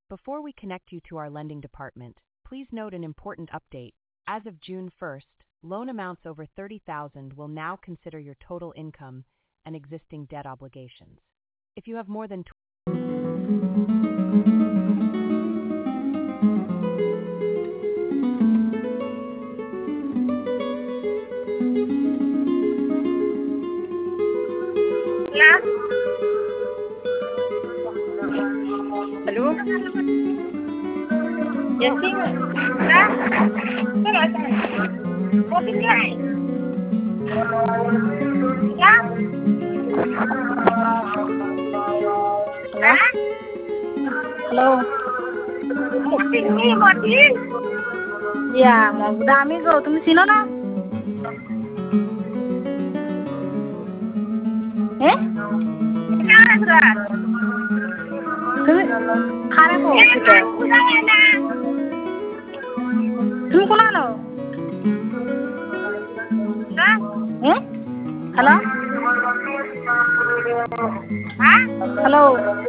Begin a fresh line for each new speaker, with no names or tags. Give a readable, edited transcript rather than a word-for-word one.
Before we connect you to our lending department, please note an important update. As of June 1st, loan amounts over $30,000 will now consider your total income and existing debt obligations. If you have more than
Yeah. Hello? Yes, what is that? Yeah?
Hello. Yeah, Mabuda amigo, তুমি চিনো না? তুমি খারাপ হচ্ছে তুমি কোনানো? Hello? Hello?